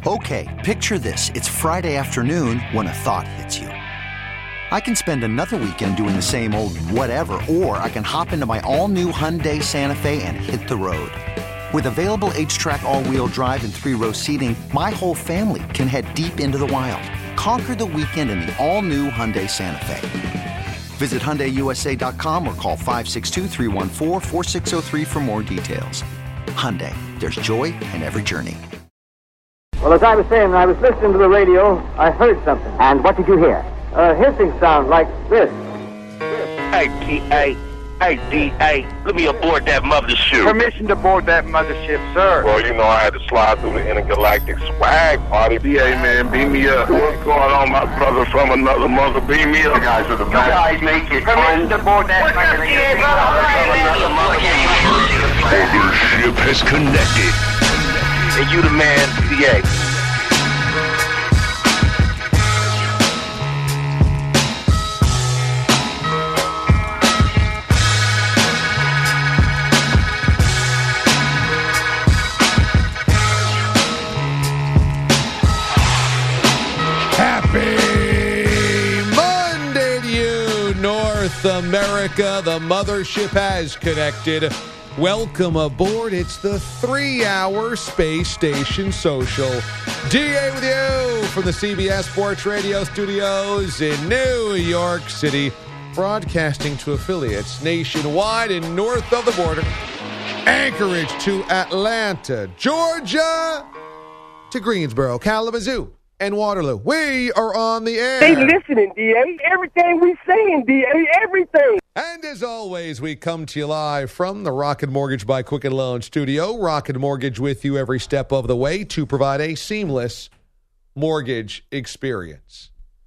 Okay, picture this. It's Friday afternoon when a thought hits you. I can spend another weekend doing the same old whatever, or I can hop into my all-new Hyundai Santa Fe and hit the road. With available H-Track all-wheel drive and 3-row seating, my whole family can head deep into the wild. Conquer the weekend in the all-new Hyundai Santa Fe. Visit HyundaiUSA.com or call 562-314-4603 for more details. Hyundai, there's joy in every journey. Well, as I was saying, when I was listening to the radio, I heard something. And what did you hear? A hissing sound like this. Hey, T.A. Hey, D.A. Let me aboard that mothership. Permission to board that mothership, sir. Well, you know I had to slide through the intergalactic swag party. D.A. man, beam me up. What's going on, my brother from another mother? Beam me up. You guys are the best. You guys make it Permission to board that mothership. Mothership has connected. And you the man, D.A. America, the mothership has connected. Welcome aboard. It's the 3-hour Space Station Social. DA with you from the CBS Sports Radio studios in New York City, broadcasting to affiliates nationwide and north of the border. Anchorage to Atlanta, Georgia to Greensboro, Kalamazoo, and Waterloo. We are on the air. They listening, D.A. Everything we saying, D.A. Everything. And as always, we come to you live from the Rocket Mortgage by Quicken Loan studio. Rocket Mortgage with you every step of the way to provide a seamless mortgage experience.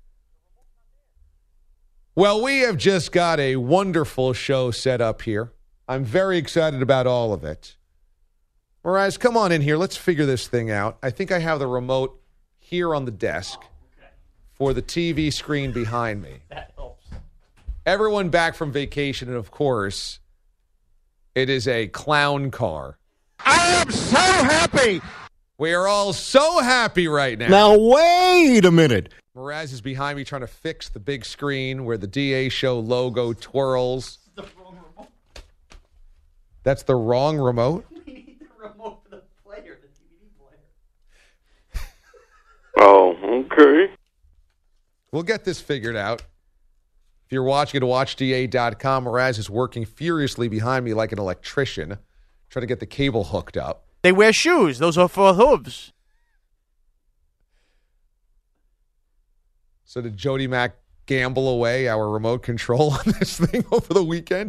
Well, we have just got a wonderful show set up here. I'm very excited about all of it. Whereas, come on in here. Let's figure this thing out. I think I have the remote here on the desk for the TV screen behind me. That helps. Everyone back from vacation, and of course, it is a clown car. I am so happy. We are all so happy right now. Now, wait a minute. Mraz is behind me trying to fix the big screen where the DA Show logo twirls. The wrong remote. That's the wrong remote? We need the remote for the player, the DVD player. Oh, okay. We'll get this figured out. If you're watching at watchda.com, Mraz is working furiously behind me like an electrician, trying to get the cable hooked up. They wear shoes. Those are for hooves. So did Jody Mack gamble away our remote control on this thing over the weekend?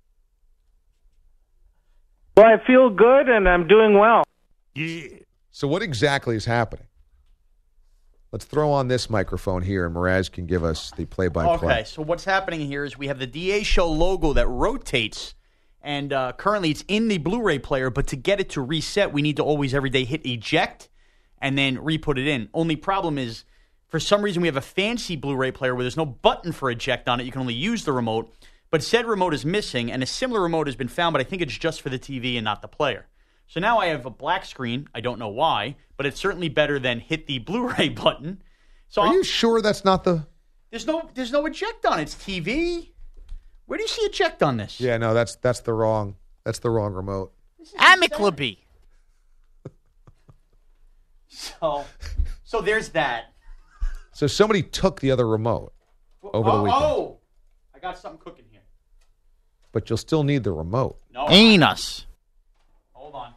Well, I feel good and I'm doing well. Yeah. So what exactly is happening? Let's throw on this microphone here, and Mraz can give us the play-by-play. Okay, so what's happening here is we have the DA Show logo that rotates, and currently it's in the Blu-ray player, but to get it to reset, we need to always every day hit eject and then re-put it in. Only problem is, for some reason, we have a fancy Blu-ray player where there's no button for eject on it. You can only use the remote, but said remote is missing, and a similar remote has been found, but I think it's just for the TV and not the player. So now I have a black screen. I don't know why, but it's certainly better than hit the Blu-ray button. So Are you sure that's not the... There's no eject on it. It's TV. Where do you see eject on this? Yeah, no, that's the wrong remote. Amicably. So there's that. So somebody took the other remote over the weekend. Oh, I got something cooking here. But you'll still need the remote. No, anus. Hold on.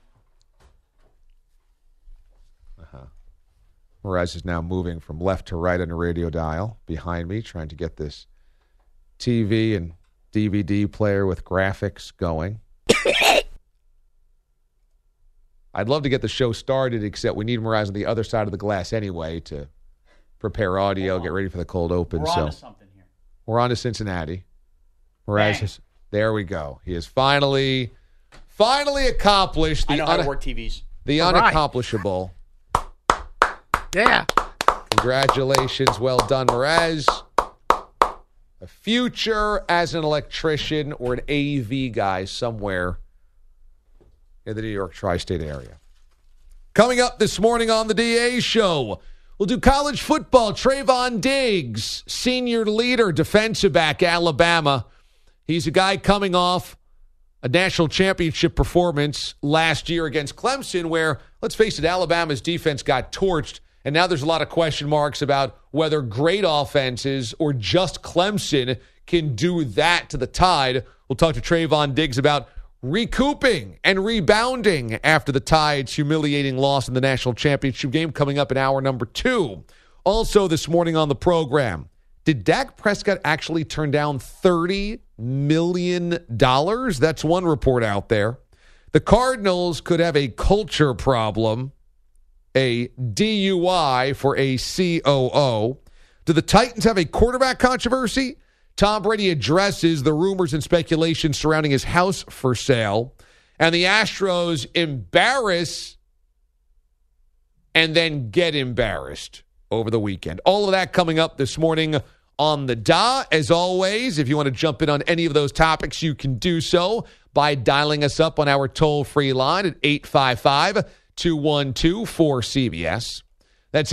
Mraz is now moving from left to right on the radio dial behind me, trying to get this TV and DVD player with graphics going. I'd love to get the show started, except we need Mraz on the other side of the glass anyway to prepare audio, get ready for the cold open. We're on to something here. We're on to Cincinnati. Mraz is, there we go. He has finally accomplished the I know how to work TVs. The unaccomplishable. Yeah. Congratulations. Well done, Mraz. A future as an electrician or an AV guy somewhere in the New York tri-state area. Coming up this morning on the DA Show, we'll do college football. Trayvon Diggs, senior leader, defensive back, Alabama. He's a guy coming off a national championship performance last year against Clemson where, let's face it, Alabama's defense got torched, and now there's a lot of question marks about whether great offenses or just Clemson can do that to the Tide. We'll talk to Trayvon Diggs about recouping and rebounding after the Tide's humiliating loss in the national championship game coming up in hour number 2. Also this morning on the program, did Dak Prescott actually turn down $30 million? That's one report out there. The Cardinals could have a culture problem, a DUI for a COO. Do the Titans have a quarterback controversy? Tom Brady addresses the rumors and speculation surrounding his house for sale. And the Astros embarrass and then get embarrassed over the weekend. All of that coming up this morning on the DA. As always, if you want to jump in on any of those topics, you can do so by dialing us up on our toll-free line at 855-212-4CBS. That's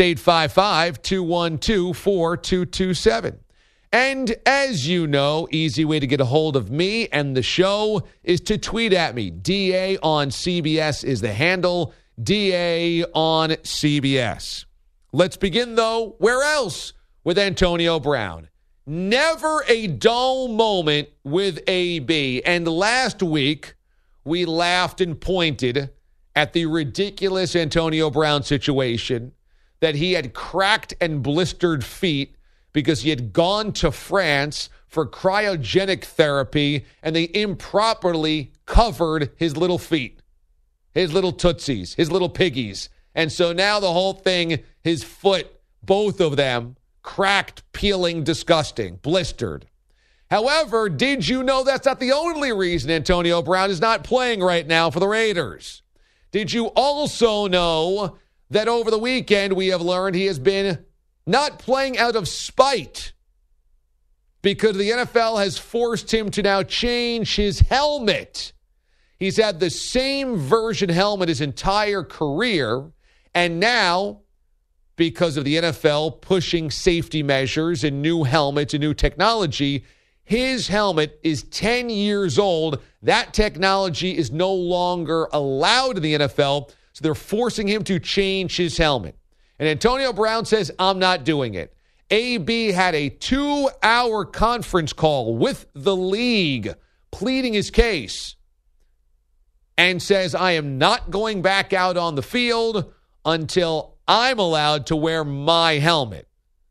855-212-4227. And as you know, easy way to get a hold of me and the show is to tweet at me. DA on CBS is the handle. DA on CBS. Let's begin, though, where else? With Antonio Brown. Never a dull moment with AB. And last week, we laughed and pointed at the ridiculous Antonio Brown situation that he had cracked and blistered feet because he had gone to France for cryogenic therapy and they improperly covered his little feet, his little tootsies, his little piggies. And so now the whole thing, his foot, both of them, cracked, peeling, disgusting, blistered. However, did you know that's not the only reason Antonio Brown is not playing right now for the Raiders? Did you also know that over the weekend we have learned he has been not playing out of spite because the NFL has forced him to now change his helmet. He's had the same version helmet his entire career, and now, because of the NFL pushing safety measures and new helmets and new technology, his helmet is 10 years old. That technology is no longer allowed in the NFL, so they're forcing him to change his helmet. And Antonio Brown says, I'm not doing it. AB had a 2-hour conference call with the league pleading his case and says, I am not going back out on the field until I'm allowed to wear my helmet.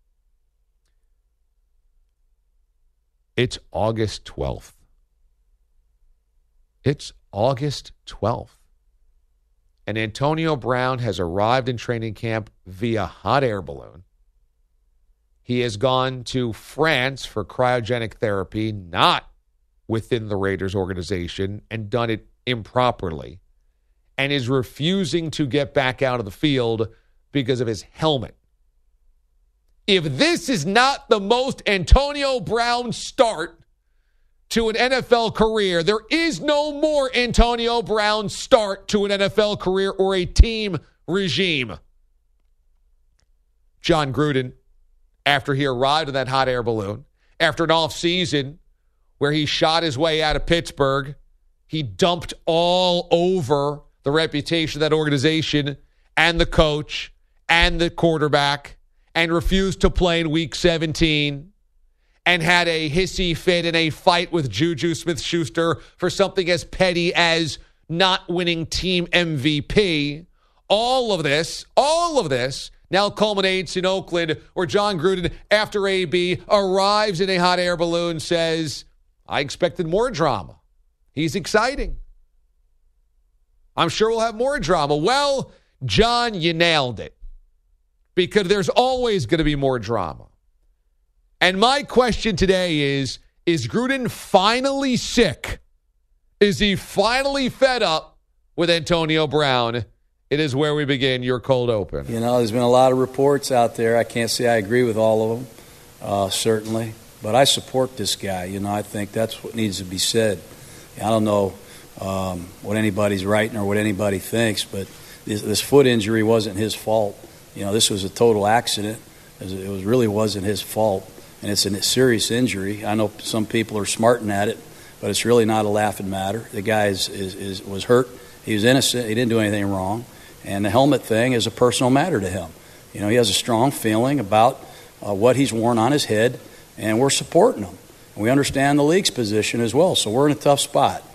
It's August 12th. It's August 12th. And Antonio Brown has arrived in training camp via hot air balloon. He has gone to France for cryogenic therapy, not within the Raiders organization, and done it improperly, and is refusing to get back out of the field because of his helmet. If this is not the most Antonio Brown start to an NFL career, there is no more Antonio Brown start to an NFL career or a team regime. John Gruden, after he arrived in that hot air balloon, after an offseason where he shot his way out of Pittsburgh, he dumped all over the reputation of that organization and the coach and the quarterback and refused to play in Week 17 and had a hissy fit in a fight with Juju Smith-Schuster for something as petty as not winning team MVP. All of this now culminates in Oakland, where John Gruden, after AB, arrives in a hot air balloon, says, I expected more drama. He's exciting. I'm sure we'll have more drama. Well, John, you nailed it. Because there's always going to be more drama. And my question today is Gruden finally sick? Is he finally fed up with Antonio Brown? It is where we begin your cold open. You know, there's been a lot of reports out there. I can't say I agree with all of them, certainly. But I support this guy. You know, I think that's what needs to be said. I don't know what anybody's writing or what anybody thinks, but this foot injury wasn't his fault. This was a total accident. It really wasn't his fault, and it's a serious injury. I know some people are smarting at it, but it's really not a laughing matter. The guy was hurt. He was innocent. He didn't do anything wrong. And the helmet thing is a personal matter to him. He has a strong feeling about what he's worn on his head, and we're supporting him. And we understand the league's position as well, so we're in a tough spot.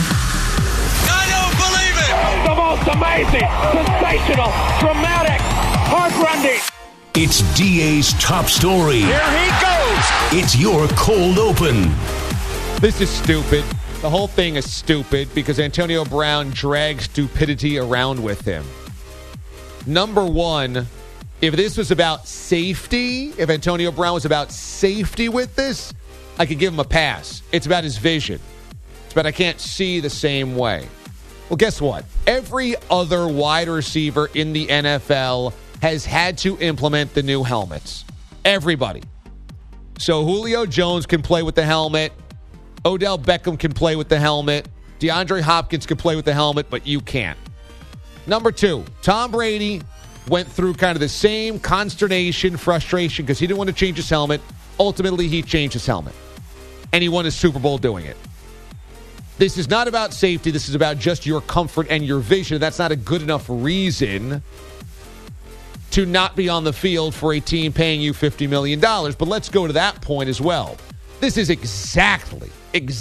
I don't believe it! The most amazing, sensational, dramatic, heart-rending. It's DA's top story. Here he goes! It's your cold open. This is stupid. The whole thing is stupid because Antonio Brown drags stupidity around with him. Number one, if this was about safety, if Antonio Brown was about safety with this, I could give him a pass. It's about his vision. It's about I can't see the same way. Well, guess what? Every other wide receiver in the NFL has had to implement the new helmets. Everybody. So Julio Jones can play with the helmet. Odell Beckham can play with the helmet. DeAndre Hopkins can play with the helmet, but you can't. Number two, Tom Brady went through kind of the same consternation, frustration, because he didn't want to change his helmet. Ultimately, he changed his helmet. And he won his Super Bowl doing it. This is not about safety. This is about just your comfort and your vision. That's not a good enough reason to not be on the field for a team paying you $50 million. But let's go to that point as well. This is exactly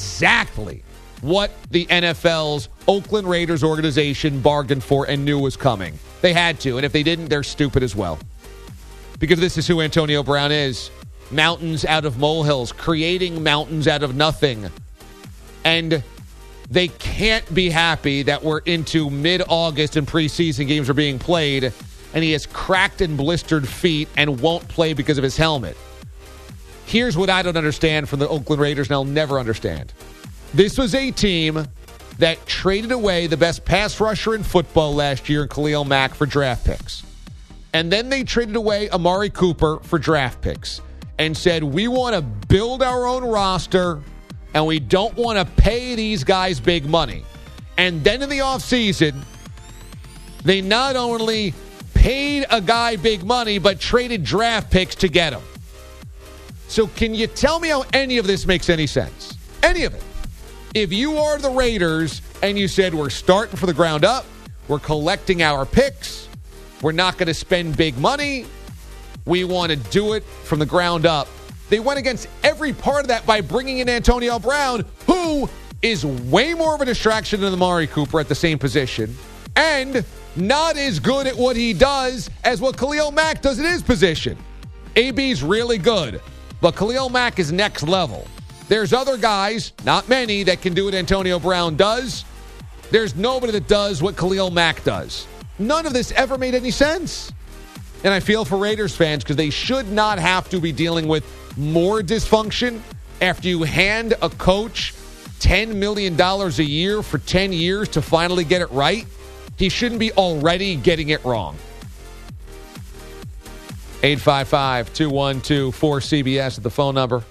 what the NFL's Oakland Raiders organization bargained for and knew was coming. They had to, and if they didn't, they're stupid as well. Because this is who Antonio Brown is. Mountains out of molehills, creating mountains out of nothing. And they can't be happy that we're into mid-August and preseason games are being played, and he has cracked and blistered feet and won't play because of his helmet. Here's what I don't understand from the Oakland Raiders, and I'll never understand. This was a team that traded away the best pass rusher in football last year in Khalil Mack for draft picks. And then they traded away Amari Cooper for draft picks and said, we want to build our own roster, and we don't want to pay these guys big money. And then in the offseason, they not only paid a guy big money, but traded draft picks to get him. So can you tell me how any of this makes any sense? Any of it. If you are the Raiders and you said we're starting from the ground up, we're collecting our picks, we're not going to spend big money, we want to do it from the ground up. They went against every part of that by bringing in Antonio Brown, who is way more of a distraction than Amari Cooper at the same position, and not as good at what he does as what Khalil Mack does in his position. AB's really good, but Khalil Mack is next level. There's other guys, not many, that can do what Antonio Brown does. There's nobody that does what Khalil Mack does. None of this ever made any sense. And I feel for Raiders fans because they should not have to be dealing with more dysfunction after you hand a coach $10 million a year for 10 years to finally get it right. He shouldn't be already getting it wrong. 855-212-4CBS at the phone number.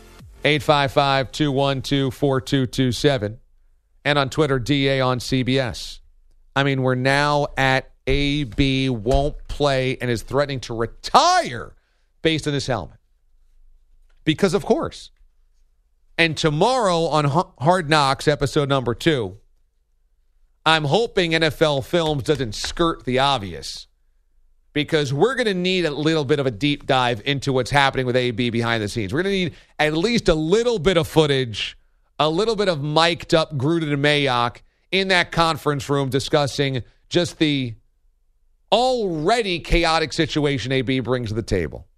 855-212-4227. And on Twitter, DA on CBS. I mean, we're now at AB won't play and is threatening to retire based on this helmet. Because, of course. And tomorrow on Hard Knocks, episode number 2, I'm hoping NFL Films doesn't skirt the obvious. Because we're going to need a little bit of a deep dive into what's happening with AB behind the scenes. We're going to need at least a little bit of footage, a little bit of mic'd up Gruden and Mayock in that conference room discussing just the already chaotic situation AB brings to the table.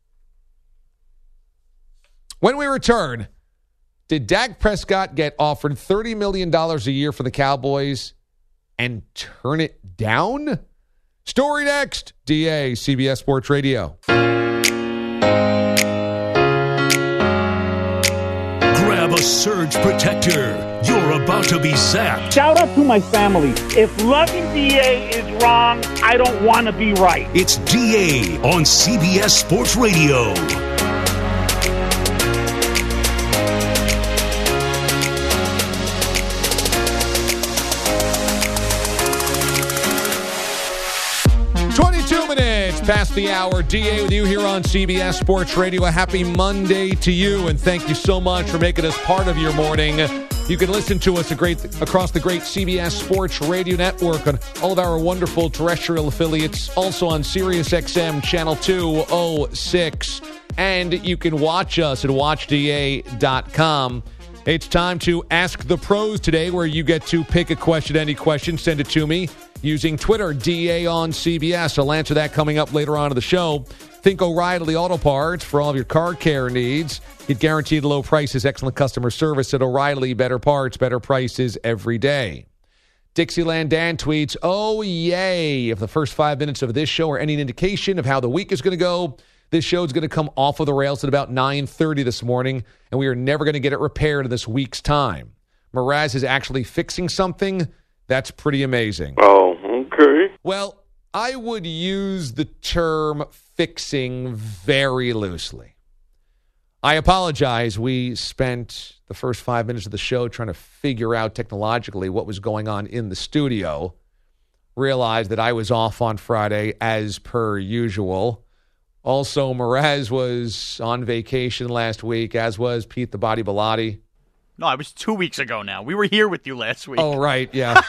When we return, did Dak Prescott get offered $30 million a year for the Cowboys and turn it down? Story next. DA, CBS Sports Radio. Grab a surge protector. You're about to be zapped. Shout out to my family. If loving DA is wrong, I don't want to be right. It's DA on CBS Sports Radio. minutes past the hour. DA with you here on CBS Sports Radio. A happy Monday to you, and thank you so much for making us part of your morning. You can listen to us across the great CBS Sports Radio Network on all of our wonderful terrestrial affiliates, also on SiriusXM Channel 206. And you can watch us at watchda.com. It's time to Ask the Pros today, where you get to pick a question, any question, send it to me using Twitter, DA on CBS. I'll answer that coming up later on in the show. Think O'Reilly Auto Parts for all of your car care needs. Get guaranteed low prices, excellent customer service at O'Reilly. Better parts, better prices every day. Dixieland Dan tweets, oh, yay. If the first 5 minutes of this show are any indication of how the week is going to go, this show is going to come off of the rails at about 9:30 this morning, and we are never going to get it repaired in this week's time. Mraz is actually fixing something. That's pretty amazing. Oh, okay. Well, I would use the term fixing very loosely. I apologize. We spent the first 5 minutes of the show trying to figure out technologically what was going on in the studio. Realized that I was off on Friday as per usual. Also, Mraz was on vacation last week, as was Pete the Body Bilotti. No, it was 2 weeks ago now. We were here with you last week. Oh, right, yeah.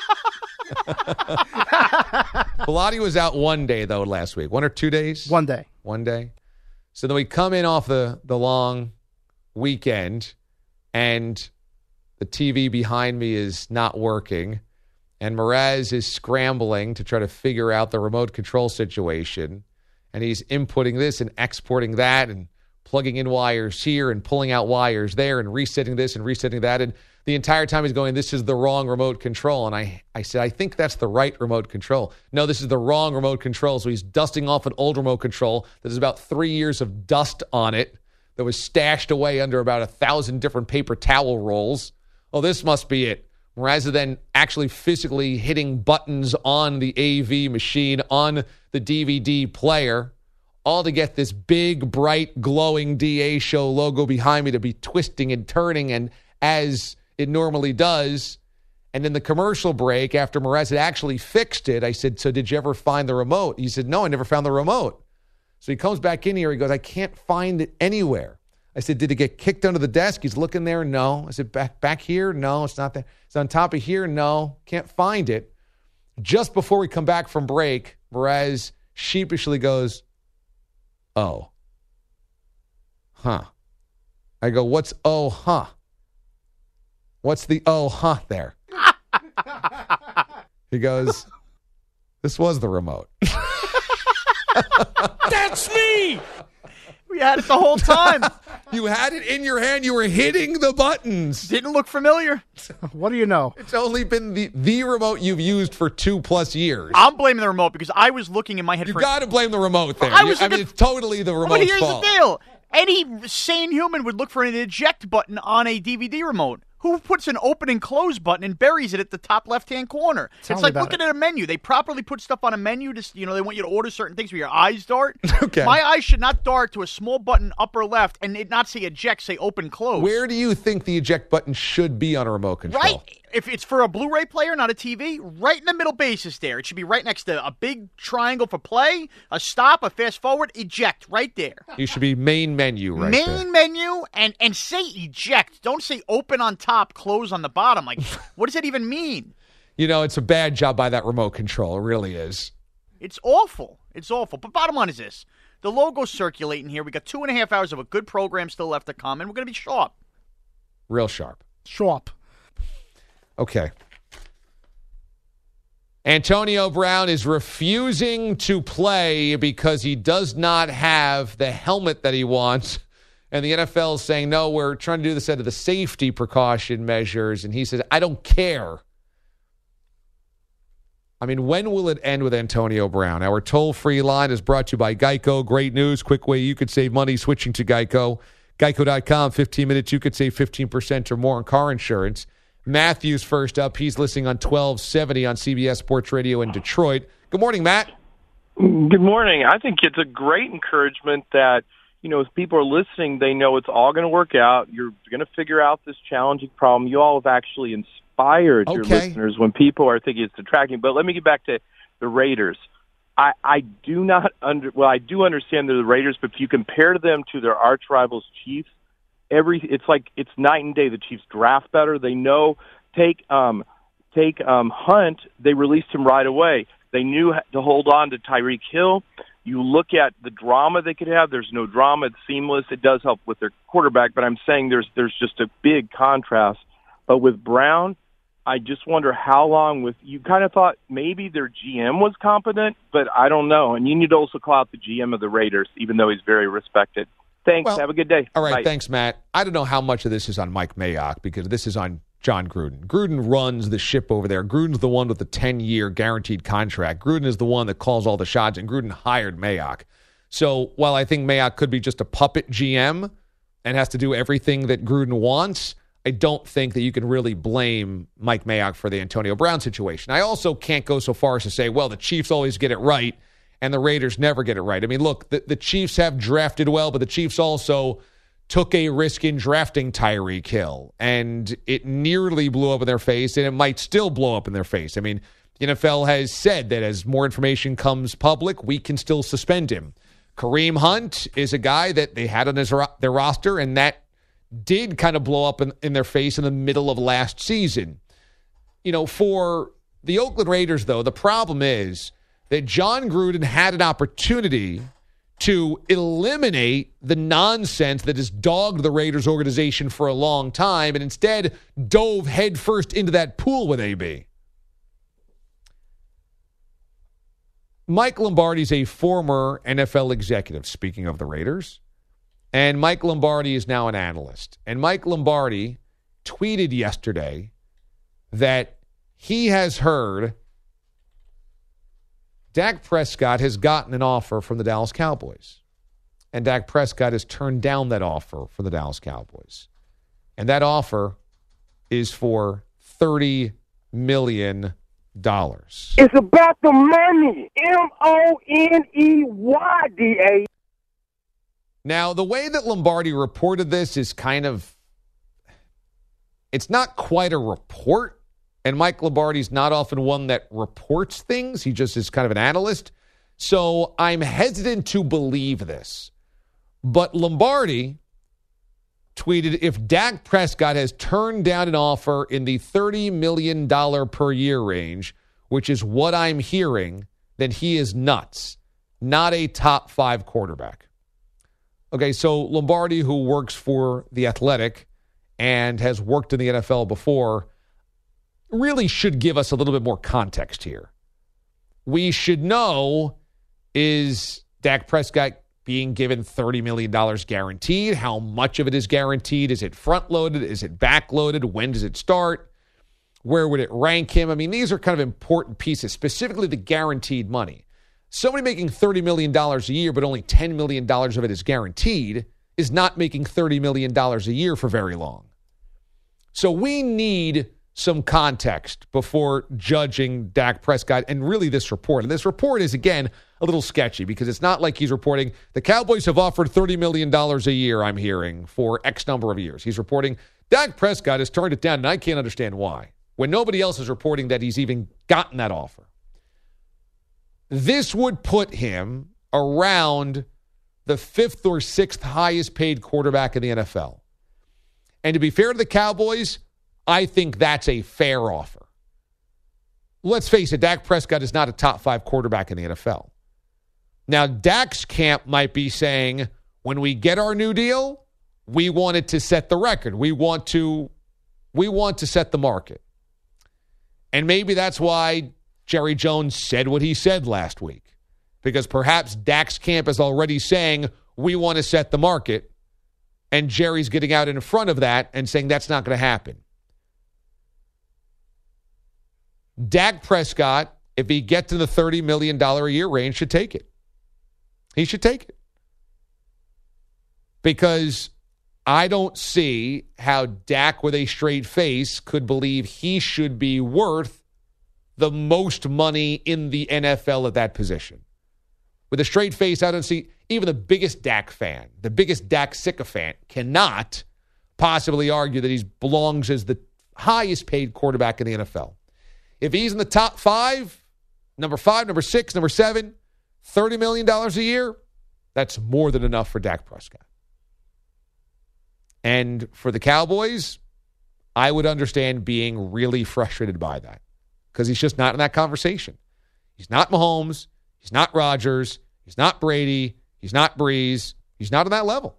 Bilotti was out one day, though, last week. 1 or 2 days? 1 day. 1 day. So then we come in off the long weekend, and the TV behind me is not working, and Mraz is scrambling to try to figure out the remote control situation, and he's inputting this and exporting that and plugging in wires here and pulling out wires there and resetting this and resetting that. And the entire time he's going, this is the wrong remote control. And I said, I think that's the right remote control. No, this is the wrong remote control. So he's dusting off an old remote control that has about 3 years of dust on it that was stashed away under about 1,000 different paper towel rolls. Oh, this must be it. Rather than actually physically hitting buttons on the AV machine, on the DVD player, all to get this big, bright, glowing DA Show logo behind me to be twisting and turning, and as it normally does. And in the commercial break, after Mraz had actually fixed it, I said, so did you ever find the remote? He said, no, I never found the remote. So he comes back in here. He goes, I can't find it anywhere. I said, did it get kicked under the desk? He's looking there. No. I said, back here? No, it's not there. It's on top of here. No, can't find it. Just before we come back from break, Mraz sheepishly goes, oh. Huh. I go, what's oh, huh? What's the oh, huh there? He goes, this was the remote. That's me! We had it the whole time. You had it in your hand. You were hitting the buttons. Didn't look familiar. What do you know? It's only been the remote you've used for 2+ years. I'm blaming the remote because I was looking in my head. You got to blame the remote there. I mean, it's totally the remote's fault. But here's fault. the deal. Any sane human would look for an eject button on a DVD remote. Who puts an open and close button and buries it at the top left-hand corner? It's like looking at a menu. They properly put stuff on a menu to, they want you to order certain things where your eyes dart. Okay. My eyes should not dart to a small button upper left and it not say eject, say open, close. Where do you think the eject button should be on a remote control? Right. If it's for a Blu-ray player, not a TV, right in the middle basis there. It should be right next to a big triangle for play, a stop, a fast forward, eject, right there. You should be main menu right there. Main menu and say eject. Don't say open on top, close on the bottom. Like, what does that even mean? It's a bad job by that remote control. It really is. It's awful. It's awful. But bottom line is this. The logo's circulating here. We got 2.5 hours of a good program still left to come, and we're going to be sharp. Real sharp. Sharp. Okay. Antonio Brown is refusing to play because he does not have the helmet that he wants. And the NFL is saying, no, we're trying to do this out of the safety precaution measures. And he says, I don't care. I mean, when will it end with Antonio Brown? Our toll-free line is brought to you by Geico. Great news. Quick way you could save money switching to Geico. Geico.com, 15 minutes. You could save 15% or more on car insurance. Matthew's first up. He's listening on 1270 on CBS Sports Radio in Detroit. Good morning, Matt. Good morning. I think it's a great encouragement that, as people are listening, they know it's all going to work out. You're going to figure out this challenging problem. You all have actually inspired your listeners when people are thinking it's distracting. But let me get back to the Raiders. I do understand they're the Raiders, but if you compare them to their arch rivals Chiefs, it's night and day. The Chiefs draft better. They know take Hunt. They released him right away. They knew to hold on to Tyreek Hill. You look at the drama they could have. There's no drama. It's seamless. It does help with their quarterback, but I'm saying there's just a big contrast. But with Brown, I just wonder how long you kind of thought maybe their GM was competent, but I don't know. And you need to also call out the GM of the Raiders, even though he's very respected. Thanks. Well, have a good day. All right. Bye. Thanks, Matt. I don't know how much of this is on Mike Mayock because this is on John Gruden. Gruden runs the ship over there. Gruden's the one with the 10-year guaranteed contract. Gruden is the one that calls all the shots, and Gruden hired Mayock. So while I think Mayock could be just a puppet GM and has to do everything that Gruden wants, I don't think that you can really blame Mike Mayock for the Antonio Brown situation. I also can't go so far as to say, well, the Chiefs always get it right and the Raiders never get it right. I mean, look, the Chiefs have drafted well, but the Chiefs also took a risk in drafting Tyreek Hill, and it nearly blew up in their face, and it might still blow up in their face. I mean, the NFL has said that as more information comes public, we can still suspend him. Kareem Hunt is a guy that they had on their roster, and that did kind of blow up in their face in the middle of last season. You know, for the Oakland Raiders, though, the problem is that John Gruden had an opportunity to eliminate the nonsense that has dogged the Raiders organization for a long time and instead dove headfirst into that pool with AB. Mike Lombardi is a former NFL executive, speaking of the Raiders, and Mike Lombardi is now an analyst. And Mike Lombardi tweeted yesterday that he has heard Dak Prescott has gotten an offer from the Dallas Cowboys. And Dak Prescott has turned down that offer for the Dallas Cowboys. And that offer is for $30 million. It's about the money. MONEY, DA. Now, the way that Lombardi reported this is it's not quite a report. And Mike Lombardi's not often one that reports things. He just is kind of an analyst. So I'm hesitant to believe this. But Lombardi tweeted, if Dak Prescott has turned down an offer in the $30 million per year range, which is what I'm hearing, then he is nuts. Not a top 5 quarterback. Okay, so Lombardi, who works for The Athletic and has worked in the NFL before, really should give us a little bit more context here. We should know, is Dak Prescott being given $30 million guaranteed? How much of it is guaranteed? Is it front-loaded? Is it back-loaded? When does it start? Where would it rank him? I mean, these are kind of important pieces, specifically the guaranteed money. Somebody making $30 million a year, but only $10 million of it is guaranteed, is not making $30 million a year for very long. So we need some context before judging Dak Prescott and really this report. And this report is, again, a little sketchy because it's not like he's reporting the Cowboys have offered $30 million a year, I'm hearing, for X number of years. He's reporting Dak Prescott has turned it down, and I can't understand why, when nobody else is reporting that he's even gotten that offer. This would put him around the 5th or 6th highest paid quarterback in the NFL. And to be fair to the Cowboys, I think that's a fair offer. Let's face it, Dak Prescott is not a top 5 quarterback in the NFL. Now, Dak's camp might be saying, when we get our new deal, we want it to set the record. We want to set the market. And maybe that's why Jerry Jones said what he said last week. Because perhaps Dak's camp is already saying, we want to set the market. And Jerry's getting out in front of that and saying that's not going to happen. Dak Prescott, if he gets in the $30 million a year range, should take it. He should take it. Because I don't see how Dak with a straight face could believe he should be worth the most money in the NFL at that position. With a straight face, I don't see even the biggest Dak fan, the biggest Dak sycophant cannot possibly argue that he belongs as the highest paid quarterback in the NFL. If he's in the top 5, number 6, number 7, $30 million a year, that's more than enough for Dak Prescott. And for the Cowboys, I would understand being really frustrated by that because he's just not in that conversation. He's not Mahomes. He's not Rodgers. He's not Brady. He's not Breeze. He's not on that level.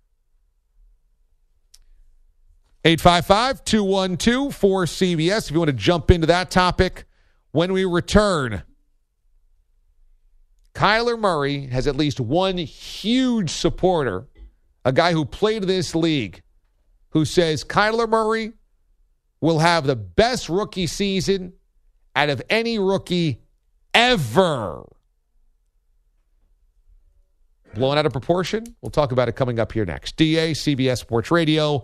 855-212-4CBS if you want to jump into that topic. When we return, Kyler Murray has at least one huge supporter, a guy who played in this league, who says Kyler Murray will have the best rookie season out of any rookie ever. Blown out of proportion? We'll talk about it coming up here next. DA, CBS Sports Radio.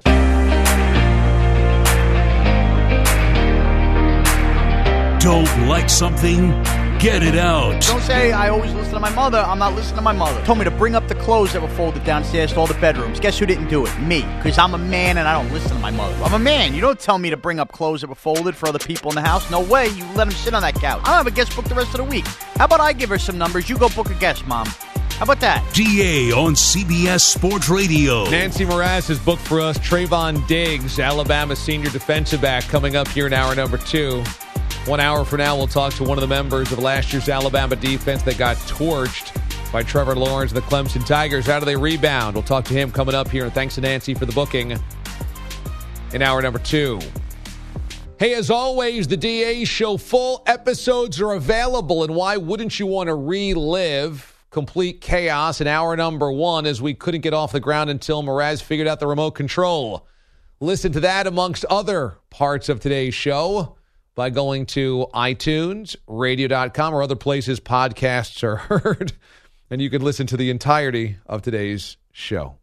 Don't like something? Get it out. Don't say, I always listen to my mother. I'm not listening to my mother. Told me to bring up the clothes that were folded downstairs to all the bedrooms. Guess who didn't do it? Me. Because I'm a man and I don't listen to my mother. I'm a man. You don't tell me to bring up clothes that were folded for other people in the house. No way. You let them sit on that couch. I don't have a guest book the rest of the week. How about I give her some numbers? You go book a guest, Mom. How about that? DA on CBS Sports Radio. Nancy Mraz has booked for us Trayvon Diggs, Alabama senior defensive back, coming up here in hour number 2. 1 hour from now, we'll talk to one of the members of last year's Alabama defense that got torched by Trevor Lawrence and the Clemson Tigers. How do they rebound? We'll talk to him coming up here. And thanks to Nancy for the booking in hour number 2. Hey, as always, the DA Show full episodes are available. And why wouldn't you want to relive complete chaos in hour number 1 as we couldn't get off the ground until Mraz figured out the remote control? Listen to that amongst other parts of today's show by going to iTunes, radio.com, or other places podcasts are heard. And you can listen to the entirety of today's show.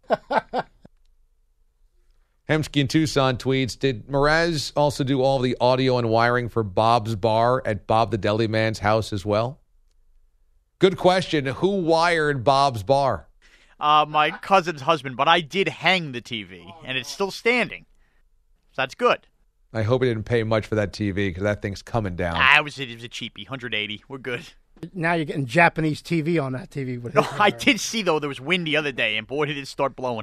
Hemsky in Tucson tweets, did Mraz also do all the audio and wiring for Bob's Bar at Bob the Deli Man's house as well? Good question. Who wired Bob's Bar? My cousin's husband, but I did hang the TV, and it's still standing. So that's good. I hope he didn't pay much for that TV because that thing's coming down. It was a cheapie, $180. We're good. Now you're getting Japanese TV on that TV. No, I did see, though, there was wind the other day, and boy, did it start blowing.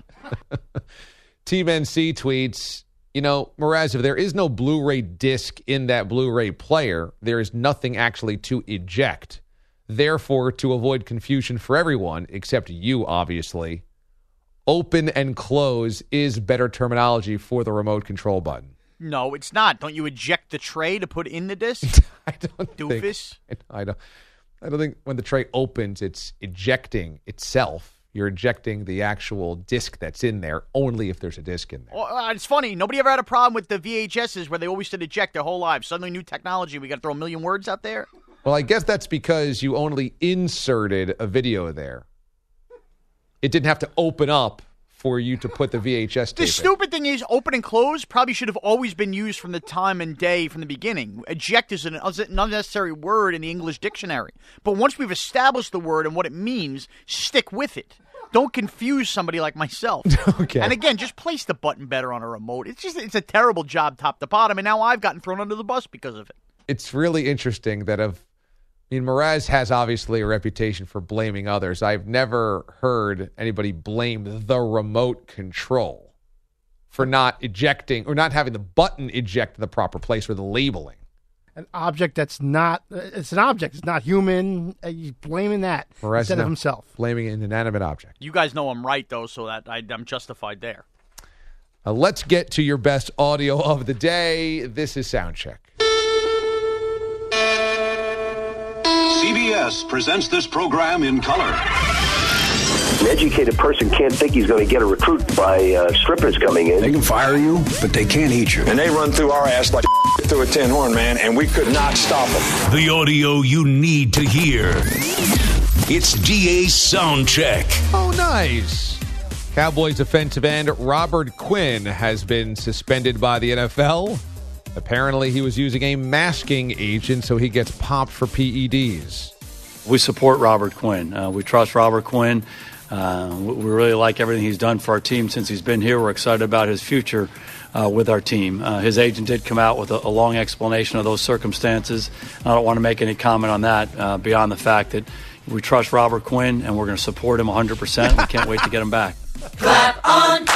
Team NC tweets, Mraz, if there is no Blu-ray disc in that Blu-ray player, there is nothing actually to eject. Therefore, to avoid confusion for everyone, except you, obviously, open and close is better terminology for the remote control button. No, it's not. Don't you eject the tray to put in the disc? I don't Doofus. I don't think when the tray opens, it's ejecting itself. You're ejecting the actual disc that's in there only if there's a disc in there. Well, it's funny. Nobody ever had a problem with the VHSs where they always said eject their whole lives. Suddenly new technology. We got to throw a million words out there. Well, I guess that's because you only inserted a video there. It didn't have to open up for you to put the VHS tape The stupid thing is, open and close probably should have always been used from the time and day from the beginning. Eject is an unnecessary word in the English dictionary. But once we've established the word and what it means, stick with it. Don't confuse somebody like myself. Okay. And again, just place the button better on a remote. It's a terrible job top to bottom, and now I've gotten thrown under the bus because of it. It's really interesting that Mraz has obviously a reputation for blaming others. I've never heard anybody blame the remote control for not ejecting or not having the button eject in the proper place or the labeling. An object that's not, it's an object. It's not human. He's blaming that Mraz instead of himself. Blaming an inanimate object. You guys know I'm right, though, so that I'm justified there. Let's get to your best audio of the day. This is Soundcheck. CBS presents this program in color. An educated person can't think he's going to get a recruit by strippers coming in. They can fire you, but they can't eat you. And they run through our ass like through a tin horn, man, and we could not stop them. The audio you need to hear. It's DA's Soundcheck. Oh, nice. Cowboys defensive end Robert Quinn has been suspended by the NFL. Apparently, he was using a masking agent, so he gets popped for PEDs. We support Robert Quinn. We trust Robert Quinn. We really like everything he's done for our team since he's been here. We're excited about his future with our team. His agent did come out with a long explanation of those circumstances. I don't want to make any comment on that beyond the fact that, We trust Robert Quinn, and we're going to support him 100%. We can't wait to get him back. Clap on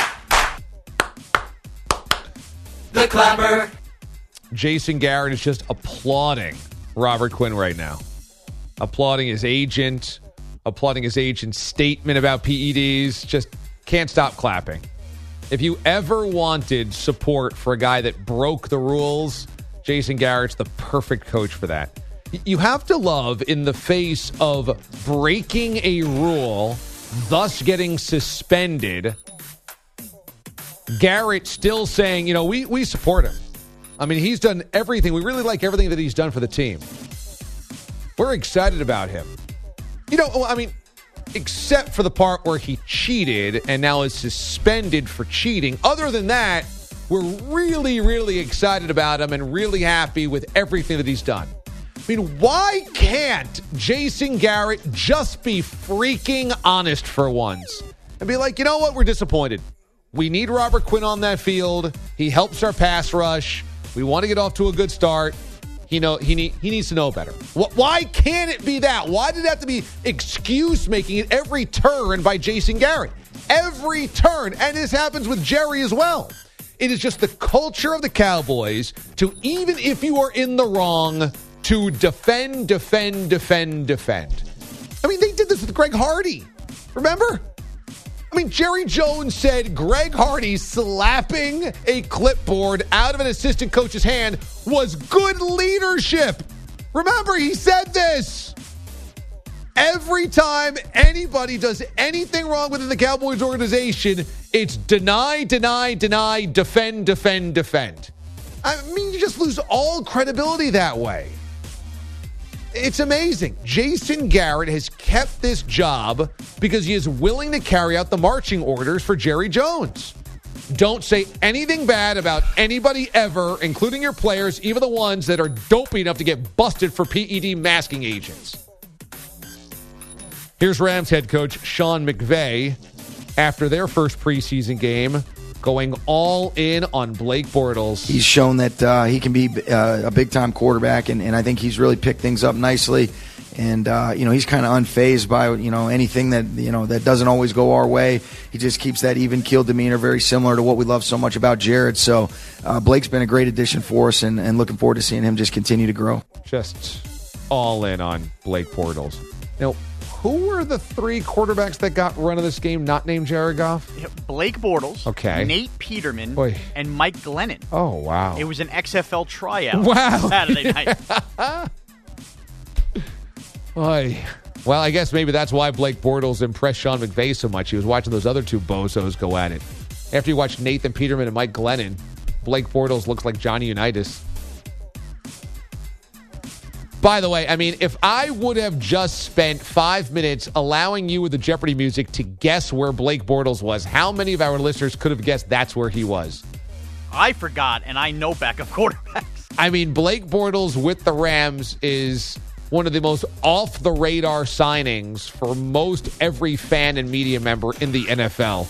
the clapper. Jason Garrett is just applauding Robert Quinn right now. Applauding his agent, applauding his agent's statement about PEDs. Just can't stop clapping. If you ever wanted support for a guy that broke the rules, Jason Garrett's the perfect coach for that. You have to love, in the face of breaking a rule, thus getting suspended, Garrett still saying, we support him. I mean, he's done everything. We really like everything that he's done for the team. We're excited about him. Except for the part where he cheated and now is suspended for cheating. Other than that, we're really, really excited about him and really happy with everything that he's done. I mean, why can't Jason Garrett just be freaking honest for once and be like, you know what, we're disappointed. We need Robert Quinn on that field. He helps our pass rush. We want to get off to a good start. He needs to know better. Why can't it be that? Why did it have to be excuse making at every turn by Jason Garrett? Every turn. And this happens with Jerry as well. It is just the culture of the Cowboys to, even if you are in the wrong, to defend. I mean, they did this with Greg Hardy. Remember? I mean, Jerry Jones said Greg Hardy slapping a clipboard out of an assistant coach's hand was good leadership. Remember, he said this. Every time anybody does anything wrong within the Cowboys organization, it's deny, defend. I mean, you just lose all credibility that way. It's amazing. Jason Garrett has kept this job because he is willing to carry out the marching orders for Jerry Jones. Don't say anything bad about anybody ever, including your players, even the ones that are dopey enough to get busted for PED masking agents. Here's Rams head coach Sean McVay after their first preseason game, going all in on Blake Bortles. He's shown that he can be a big-time quarterback, and I think he's really picked things up nicely. And, he's kind of unfazed by, anything that, that doesn't always go our way. He just keeps that even-keeled demeanor, very similar to what we love so much about Jared. So Blake's been a great addition for us, and looking forward to seeing him just continue to grow. Just all in on Blake Bortles. Now, who were the three quarterbacks that got run of this game not named Jared Goff? Blake Bortles, okay, Nate Peterman, and Mike Glennon. Oh, wow. It was an XFL tryout. Wow. Saturday night. Well, I guess maybe that's why Blake Bortles impressed Sean McVay so much. He was watching those other two bozos go at it. After you watch Nathan Peterman and Mike Glennon, Blake Bortles looks like Johnny Unitas. By the way, I mean, if I would have just spent 5 minutes allowing you with the Jeopardy music to guess where Blake Bortles was, how many of our listeners could have guessed that's where he was? I forgot, and I know backup quarterbacks. I mean, Blake Bortles with the Rams is one of the most off-the-radar signings for most every fan and media member in the NFL.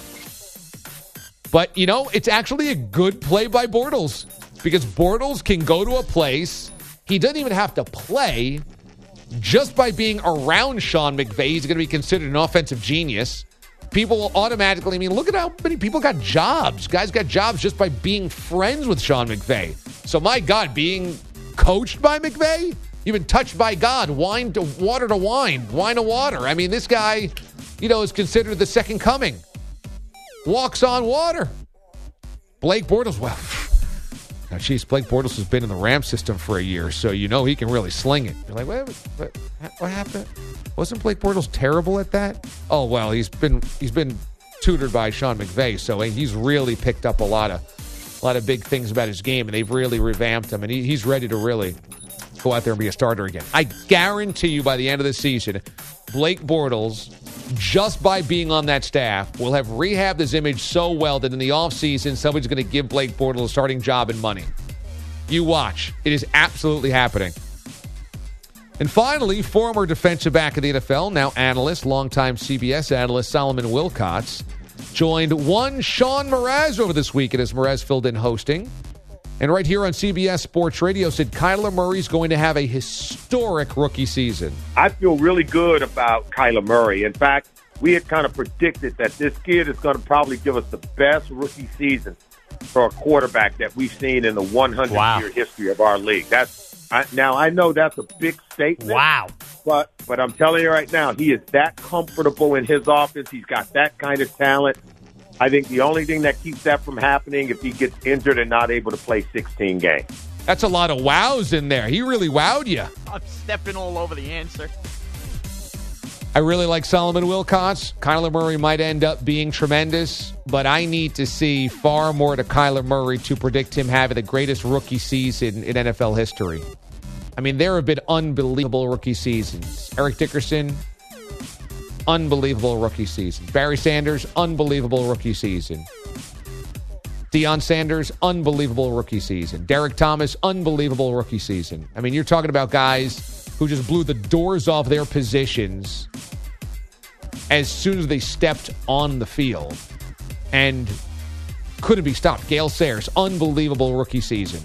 But, it's actually a good play by Bortles, because Bortles can go to a place. He doesn't even have to play. Just by being around Sean McVay, he's going to be considered an offensive genius. People will automatically, look at how many people got jobs. Guys got jobs just by being friends with Sean McVay. So, my God, being coached by McVay, you've been touched by God. Wine to water to wine, wine to water. I mean, this guy, is considered the second coming. Walks on water. Blake Bortles, well, now, geez, Blake Bortles has been in the Rams system for a year, so he can really sling it. You're like, what happened? Wasn't Blake Bortles terrible at that? Oh, well, he's been tutored by Sean McVay, so he's really picked up a lot of big things about his game, and they've really revamped him, and he's ready to really go out there and be a starter again. I guarantee you by the end of the season, Blake Bortles, just by being on that staff, will have rehabbed his image so well that in the offseason, somebody's going to give Blake Bortles a starting job and money. You watch. It is absolutely happening. And finally, former defensive back of the NFL, now analyst, longtime CBS analyst Solomon Wilcots, joined one Sean Mraz over this weekend as Mraz filled in hosting. And right here on CBS Sports Radio said Kyler Murray's going to have a historic rookie season. I feel really good about Kyler Murray. In fact, we had kind of predicted that this kid is going to probably give us the best rookie season for a quarterback that we've seen in the 100-year history of our league. Now, I know that's a big statement. Wow. But I'm telling you right now, he is that comfortable in his offense. He's got that kind of talent. I think the only thing that keeps that from happening if he gets injured and not able to play 16 games. That's a lot of wows in there. He really wowed you. I'm stepping all over the answer. I really like Solomon Wilcots. Kyler Murray might end up being tremendous, but I need to see far more to Kyler Murray to predict him having the greatest rookie season in NFL history. I mean, there have been unbelievable rookie seasons. Eric Dickerson, unbelievable rookie season. Barry Sanders, unbelievable rookie season. Deion Sanders, unbelievable rookie season. Derek Thomas, unbelievable rookie season. I mean, you're talking about guys who just blew the doors off their positions as soon as they stepped on the field and couldn't be stopped. Gale Sayers, unbelievable rookie season.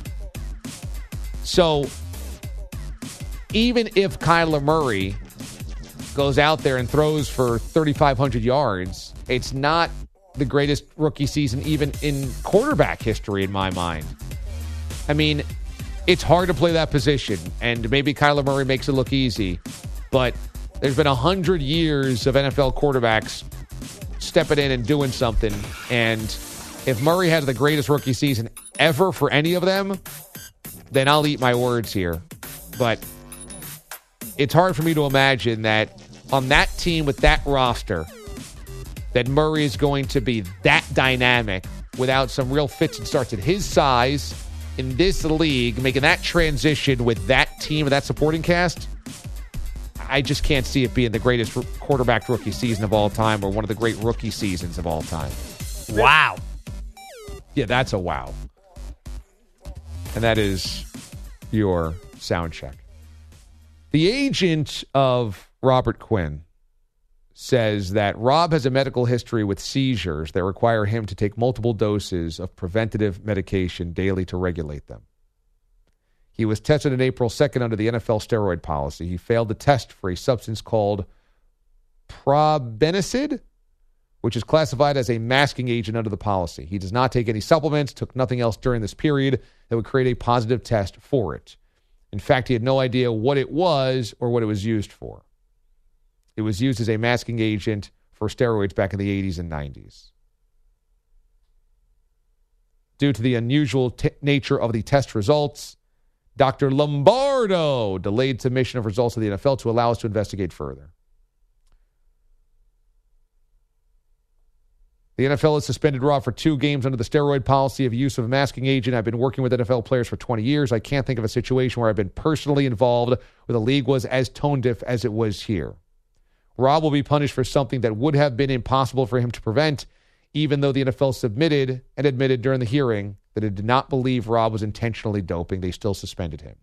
So even if Kyler Murray goes out there and throws for 3,500 yards, it's not the greatest rookie season even in quarterback history in my mind. I mean, it's hard to play that position, and maybe Kyler Murray makes it look easy, but there's been 100 years of NFL quarterbacks stepping in and doing something, and if Murray has the greatest rookie season ever for any of them, then I'll eat my words here. But it's hard for me to imagine that on that team with that roster, that Murray is going to be that dynamic without some real fits and starts at his size in this league, making that transition with that team and that supporting cast. I just can't see it being the greatest quarterback rookie season of all time or one of the great rookie seasons of all time. Wow. Yeah, that's a wow. And that is your sound check. The agent of Robert Quinn says that Rob has a medical history with seizures that require him to take multiple doses of preventative medication daily to regulate them. He was tested on April 2nd under the NFL steroid policy. He failed the test for a substance called probenecid, which is classified as a masking agent under the policy. He does not take any supplements, took nothing else during this period that would create a positive test for it. In fact, he had no idea what it was or what it was used for. It was used as a masking agent for steroids back in the 80s and 90s. Due to the unusual nature of the test results, Dr. Lombardo delayed submission of results to the NFL to allow us to investigate further. The NFL has suspended Rob for 2 games under the steroid policy of use of a masking agent. I've been working with NFL players for 20 years. I can't think of a situation where I've been personally involved where the league was as tone-deaf as it was here. Rob will be punished for something that would have been impossible for him to prevent, even though the NFL submitted and admitted during the hearing that it did not believe Rob was intentionally doping. They still suspended him.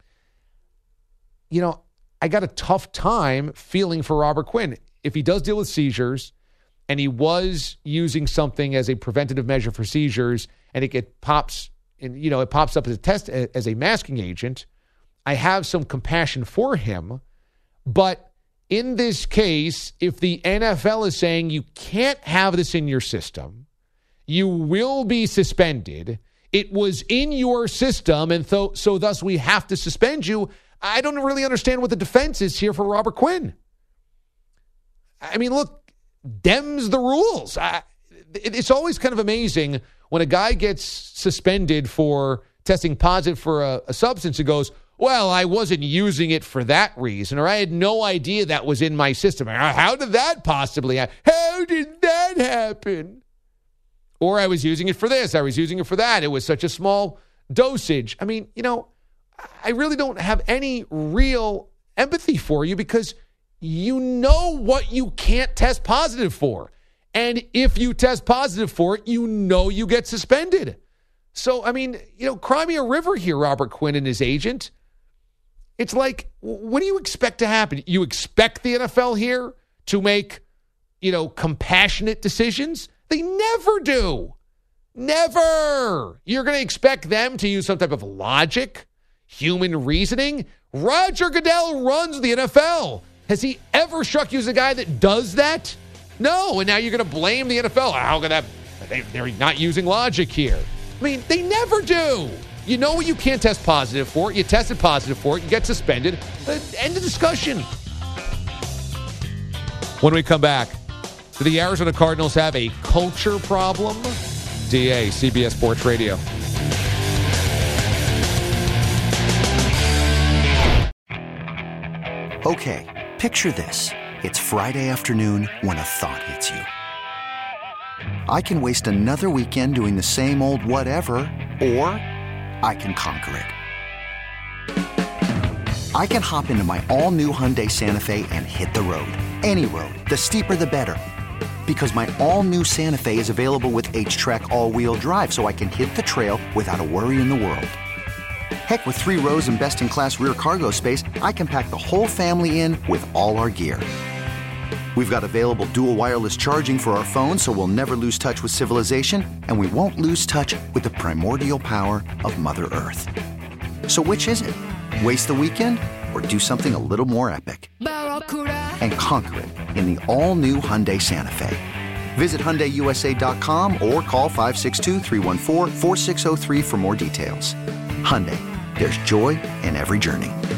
You know, I got a tough time feeling for Robert Quinn. If he does deal with seizures and he was using something as a preventative measure for seizures and it pops up as a test as a masking agent, I have some compassion for him. But in this case, if the NFL is saying you can't have this in your system, you will be suspended, it was in your system, and so thus we have to suspend you, I don't really understand what the defense is here for Robert Quinn. I mean, look, Dem's the rules. It's always kind of amazing when a guy gets suspended for testing positive for a substance and goes, well, I wasn't using it for that reason, or I had no idea that was in my system. How did that possibly happen? How did that happen? Or I was using it for this. I was using it for that. It was such a small dosage. I mean, you know, I really don't have any real empathy for you because you know what you can't test positive for. And if you test positive for it, you know you get suspended. So, I mean, you know, cry me a river here, Robert Quinn and his agent. It's like, what do you expect to happen? You expect the NFL here to make, you know, compassionate decisions? They never do. Never. You're going to expect them to use some type of logic, human reasoning? Roger Goodell runs the NFL. Has he ever struck you as a guy that does that? No, and now you're going to blame the NFL. How could that? They're not using logic here. I mean, they never do. You know what you can't test positive for. You tested positive for it. You get suspended. End of discussion. When we come back, do the Arizona Cardinals have a culture problem? DA, CBS Sports Radio. Okay, picture this. It's Friday afternoon when a thought hits you. I can waste another weekend doing the same old whatever, or I can conquer it. I can hop into my all-new Hyundai Santa Fe and hit the road. Any road. The steeper, the better. Because my all-new Santa Fe is available with H-Track all-wheel drive, so I can hit the trail without a worry in the world. Heck, with 3 rows and best-in-class rear cargo space, I can pack the whole family in with all our gear. We've got available dual wireless charging for our phones, so we'll never lose touch with civilization, and we won't lose touch with the primordial power of Mother Earth. So which is it? Waste the weekend or do something a little more epic? And conquer it in the all-new Hyundai Santa Fe. Visit HyundaiUSA.com or call 562-314-4603 for more details. Hyundai, there's joy in every journey.